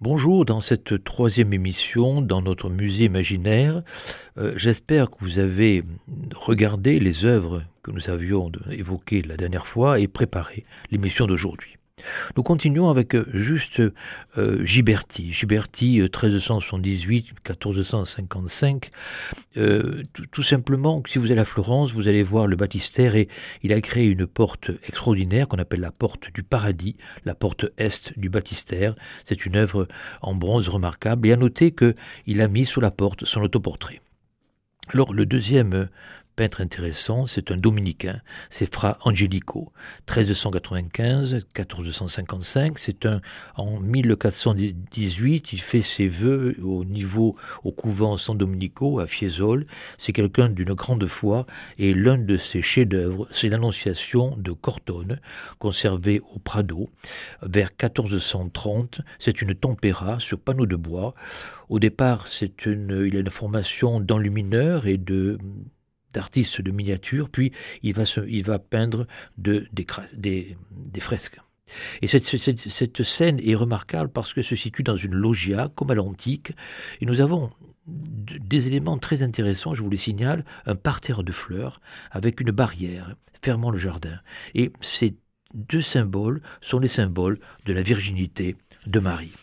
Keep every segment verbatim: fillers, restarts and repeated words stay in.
Bonjour, dans cette troisième émission, dans notre musée imaginaire, euh, j'espère que vous avez regardé les œuvres que nous avions de- évoquées la dernière fois et préparé l'émission d'aujourd'hui. Nous continuons avec euh, juste euh, Ghiberti. Ghiberti, euh, mille trois cent soixante-dix-huit à mille quatre cent cinquante-cinq. Euh, tout, tout simplement, si vous allez à Florence, vous allez voir le baptistère et il a créé une porte extraordinaire qu'on appelle la porte du paradis, la porte est du baptistère. C'est une œuvre en bronze remarquable et à noter qu'il a mis sous la porte son autoportrait. Alors le deuxième peintre intéressant, c'est un dominicain, c'est Fra Angelico, mille trois cent quatre-vingt-quinze à mille quatre cent cinquante-cinq. C'est un en mille quatre cent dix-huit, il fait ses vœux au niveau au couvent San Domenico à Fiesole. C'est quelqu'un d'une grande foi et l'un de ses chefs-d'œuvre, c'est l'Annonciation de Cortone, conservée au Prado vers mille quatre cent trente. C'est une tempéra sur panneau de bois. Au départ, c'est une, il a une formation d'enlumineur et de d'artiste de miniature, puis il va, se, il va peindre de, des, des, des fresques. Et cette, cette, cette scène est remarquable parce qu'elle se situe dans une loggia, comme à l'antique, et nous avons des éléments très intéressants, je vous les signale, un parterre de fleurs avec une barrière fermant le jardin. Et ces deux symboles sont les symboles de la virginité de Marie.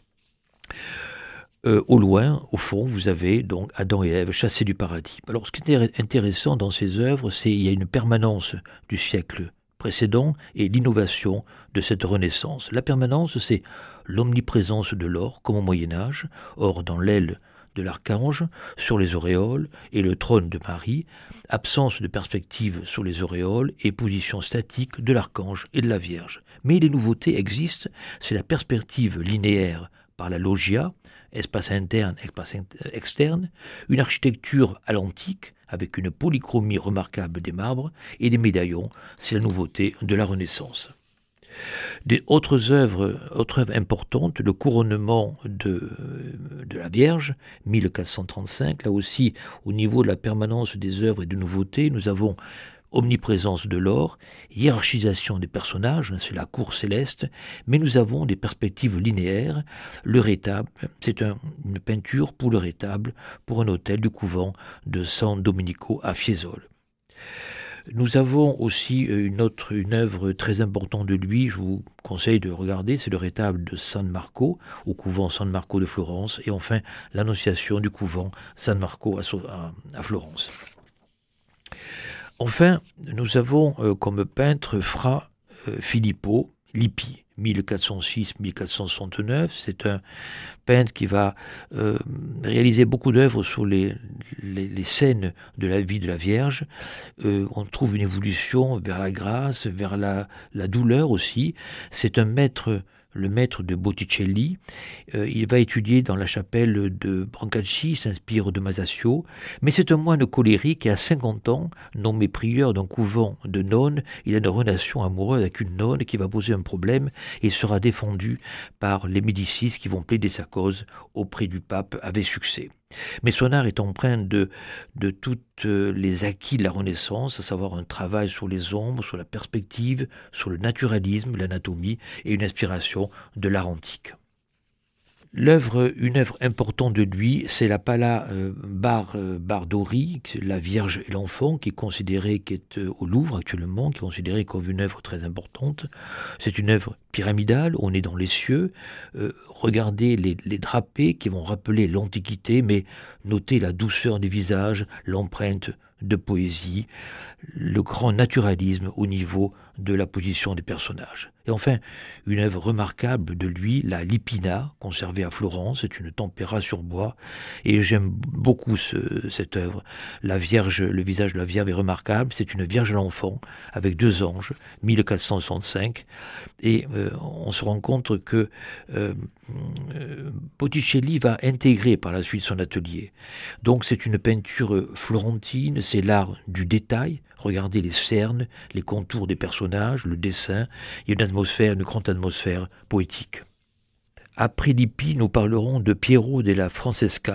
Euh, au loin, au fond, vous avez donc Adam et Ève chassés du paradis. Alors, ce qui est intéressant dans ces œuvres, c'est qu'il y a une permanence du siècle précédent et l'innovation de cette renaissance. La permanence, c'est l'omniprésence de l'or, comme au Moyen-Âge, or dans l'aile de l'archange, sur les auréoles et le trône de Marie, absence de perspective sur les auréoles et position statique de l'archange et de la Vierge. Mais les nouveautés existent, c'est la perspective linéaire par la loggia, espace interne, espace externe, une architecture à l'antique, avec une polychromie remarquable des marbres et des médaillons, c'est la nouveauté de la Renaissance. Des autres œuvres, autres œuvres importantes, le couronnement de, de la Vierge, mille quatre cent trente-cinq, là aussi, au niveau de la permanence des œuvres et de nouveautés, nous avons omniprésence de l'or, hiérarchisation des personnages, c'est la cour céleste, mais nous avons des perspectives linéaires. Le rétable, c'est un, une peinture pour le rétable, pour un hôtel du couvent de San Domenico à Fiesole. Nous avons aussi une autre une œuvre très importante de lui, je vous conseille de regarder, c'est le rétable de San Marco, au couvent San Marco de Florence, et enfin l'Annonciation du couvent San Marco à, à, à Florence. Enfin, nous avons euh, comme peintre Fra euh, Filippo Lippi, mille quatre cent six à mille quatre cent soixante-neuf. C'est un peintre qui va euh, réaliser beaucoup d'œuvres sur les, les, les scènes de la vie de la Vierge. Euh, on trouve une évolution vers la grâce, vers la, la douleur aussi. C'est un maître... le maître de Botticelli. Euh, il va étudier dans la chapelle de Brancacci, il s'inspire de Masaccio, mais c'est un moine colérique et à cinquante ans, nommé prieur d'un couvent de nonnes, il a une relation amoureuse avec une nonne qui va poser un problème et sera défendu par les Médicis qui vont plaider sa cause auprès du pape avec succès. Mais son art est empreint de, de toutes les acquis de la Renaissance, à savoir un travail sur les ombres, sur la perspective, sur le naturalisme, l'anatomie et une inspiration de l'art antique. L'œuvre, une œuvre importante de lui, c'est la Pala euh, Bar, euh, Bardori, la Vierge et l'Enfant, qui est considérée, qui est euh, au Louvre actuellement, qui est considérée comme une œuvre très importante. C'est une œuvre pyramidale, on est dans les cieux. Euh, regardez les, les drapés qui vont rappeler l'Antiquité, mais notez la douceur des visages, l'empreinte de poésie, le grand naturalisme au niveau de la position des personnages. Et enfin, une œuvre remarquable de lui, la Lipina, conservée à Florence, c'est une tempéra sur bois, et j'aime beaucoup ce, cette œuvre. La Vierge, le visage de la Vierge est remarquable, c'est une Vierge à l'enfant, avec deux anges, mille quatre cent soixante-cinq, et euh, on se rend compte que euh, euh, Botticelli va intégrer par la suite son atelier. Donc c'est une peinture florentine, c'est l'art du détail. Regardez les cernes, les contours des personnages, le dessin. Il y a une atmosphère, une grande atmosphère poétique. Après Lippi, nous parlerons de Piero della Francesca,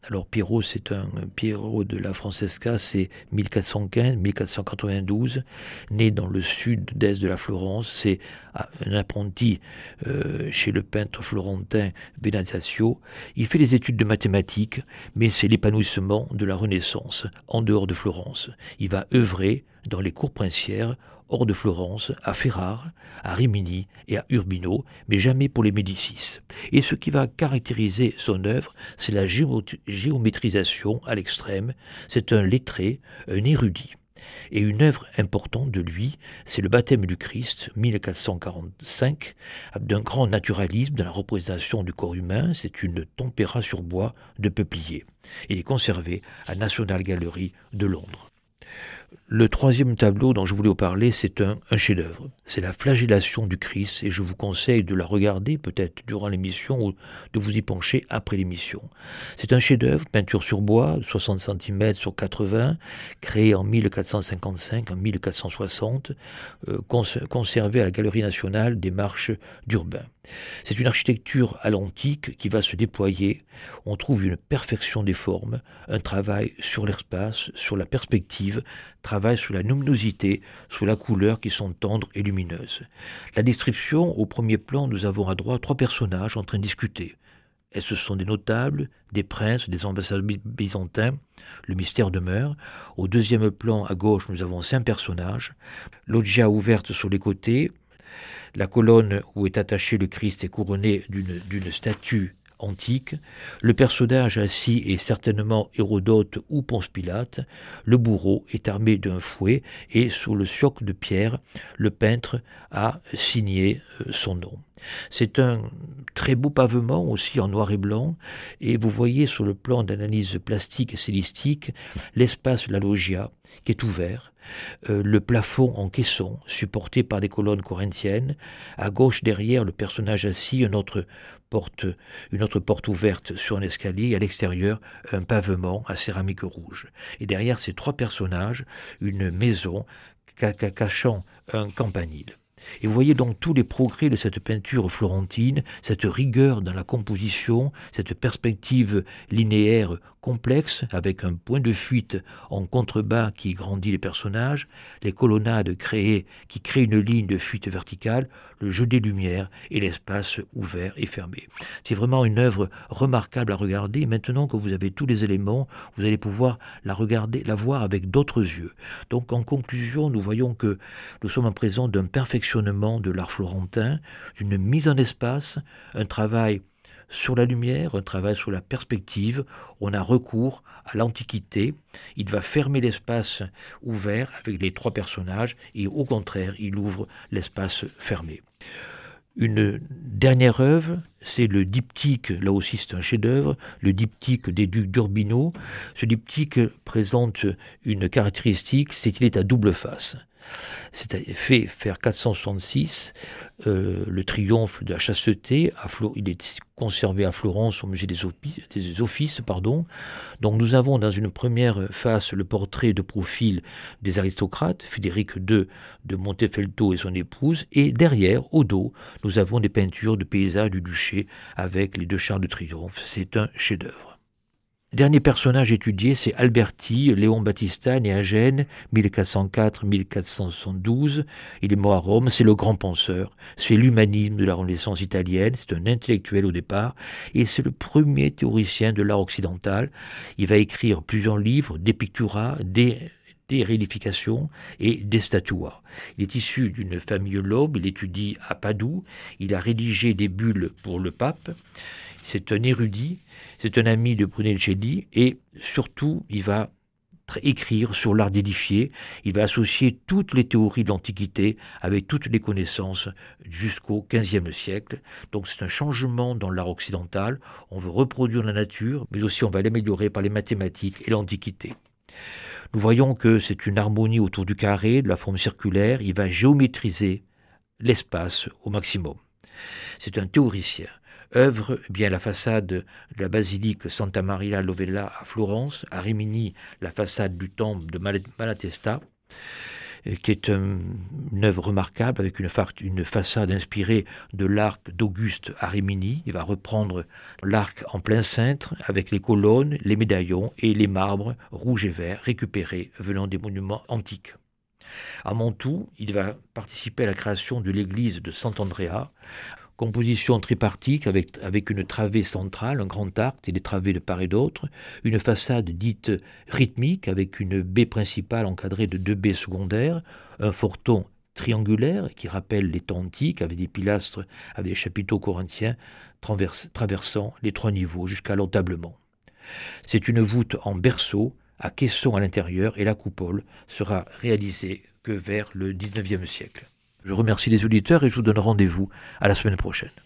Alors Piero, c'est un Piero de la Francesca, c'est mille quatre cent quinze mille quatre cent quatre-vingt-douze, né dans le sud-est de la Florence. C'est un apprenti euh, chez le peintre florentin Benazzaccio. Il fait des études de mathématiques, mais c'est l'épanouissement de la Renaissance en dehors de Florence. Il va œuvrer dans les cours princières hors de Florence, à Ferrare, à Rimini et à Urbino, mais jamais pour les Médicis. Et ce qui va caractériser son œuvre, c'est la géométrisation à l'extrême. C'est un lettré, un érudit. Et une œuvre importante de lui, c'est le baptême du Christ, mille quatre cent quarante-cinq, d'un grand naturalisme dans la représentation du corps humain. C'est une tempéra sur bois de peuplier. Il est conservé à National Gallery de Londres. Le troisième tableau dont je voulais vous parler, c'est un, un chef-d'œuvre. C'est la flagellation du Christ, et je vous conseille de la regarder peut-être durant l'émission ou de vous y pencher après l'émission. C'est un chef-d'œuvre, peinture sur bois, soixante centimètres sur quatre-vingts, créé en mille quatre cent cinquante-cinq, en mille quatre cent soixante, euh, cons conservé à la Galerie nationale des Marches d'Urbain. C'est une architecture à l'antique qui va se déployer. On trouve une perfection des formes, un travail sur l'espace, sur la perspective, travail sur la luminosité, sur la couleur qui sont tendres et lumineuses. La description, au premier plan, nous avons à droite trois personnages en train de discuter. Et ce sont des notables, des princes, des ambassadeurs byzantins. Le mystère demeure. Au deuxième plan, à gauche, nous avons cinq personnages. Loggia ouverte sur les côtés. La colonne où est attaché le Christ est couronnée d'une statue antique. Le personnage assis est certainement Hérodote ou Ponce Pilate. Le bourreau est armé d'un fouet et sous le socle de pierre, le peintre a signé son nom. C'est un très beau pavement aussi en noir et blanc, et vous voyez sur le plan d'analyse plastique et stylistique l'espace de la loggia qui est ouvert, euh, le plafond en caisson supporté par des colonnes corinthiennes, à gauche derrière le personnage assis, une autre porte, une autre porte ouverte sur un escalier, et à l'extérieur un pavement à céramique rouge. Et derrière ces trois personnages, une maison cachant un campanile. Et vous voyez donc tous les progrès de cette peinture florentine, cette rigueur dans la composition, cette perspective linéaire complexe avec un point de fuite en contrebas qui grandit les personnages, les colonnades créées qui créent une ligne de fuite verticale, le jeu des lumières et l'espace ouvert et fermé. C'est vraiment une œuvre remarquable à regarder. Maintenant que vous avez tous les éléments, vous allez pouvoir la regarder, la voir avec d'autres yeux. Donc en conclusion, nous voyons que nous sommes en présence d'un perfectionnement de l'art florentin, d'une mise en espace, un travail sur la lumière, un travail sur la perspective. On a recours à l'Antiquité. Il va fermer l'espace ouvert avec les trois personnages et au contraire, il ouvre l'espace fermé. Une dernière œuvre, c'est le diptyque, là aussi c'est un chef-d'œuvre, le diptyque des ducs d'Urbino. Ce diptyque présente une caractéristique, c'est qu'il est à double face. C'est fait vers quatre cent soixante-six, euh, le triomphe de la chasteté, à Flo il est conservé à Florence au musée des, des Offices. Pardon. Donc nous avons dans une première face le portrait de profil des aristocrates, Frédéric deux de Montefeltro et son épouse, et derrière, au dos, nous avons des peintures de paysages du duché avec les deux chars de triomphe. C'est un chef-d'œuvre. Dernier personnage étudié, c'est Alberti, Léon Battista, né à Gênes, mille quatre cent quatre à mille quatre cent soixante-douze. Il est mort à Rome, c'est le grand penseur, c'est l'humanisme de la Renaissance italienne, c'est un intellectuel au départ, et c'est le premier théoricien de l'art occidental. Il va écrire plusieurs livres, des pictura, des... des réédifications et des statuas. Il est issu d'une famille noble, il étudie à Padoue, il a rédigé des bulles pour le pape. C'est un érudit, c'est un ami de Brunelleschi et surtout, il va écrire sur l'art d'édifier. Il va associer toutes les théories de l'Antiquité avec toutes les connaissances jusqu'au quinzième siècle. Donc c'est un changement dans l'art occidental. On veut reproduire la nature, mais aussi on va l'améliorer par les mathématiques et l'Antiquité. Nous voyons que c'est une harmonie autour du carré, de la forme circulaire. Il va géométriser l'espace au maximum. C'est un théoricien. Œuvre eh bien la façade de la basilique Santa Maria Novella à Florence, à Rimini la façade du temple de Malatesta. qui est un, une œuvre remarquable avec une, une façade inspirée de l'arc d'Auguste à Rimini. Il va reprendre l'arc en plein cintre avec les colonnes, les médaillons et les marbres rouges et verts récupérés venant des monuments antiques. À Mantoue, il va participer à la création de l'église de Sant'Andrea, composition tripartite avec, avec une travée centrale, un grand arc et des travées de part et d'autre, une façade dite rythmique avec une baie principale encadrée de deux baies secondaires, un forton triangulaire qui rappelle les temps antiques avec des pilastres avec des chapiteaux corinthiens traversant les trois niveaux jusqu'à l'entablement. C'est une voûte en berceau à caisson à l'intérieur et la coupole sera réalisée que vers le dix-neuvième siècle. Je remercie les auditeurs et je vous donne rendez-vous à la semaine prochaine.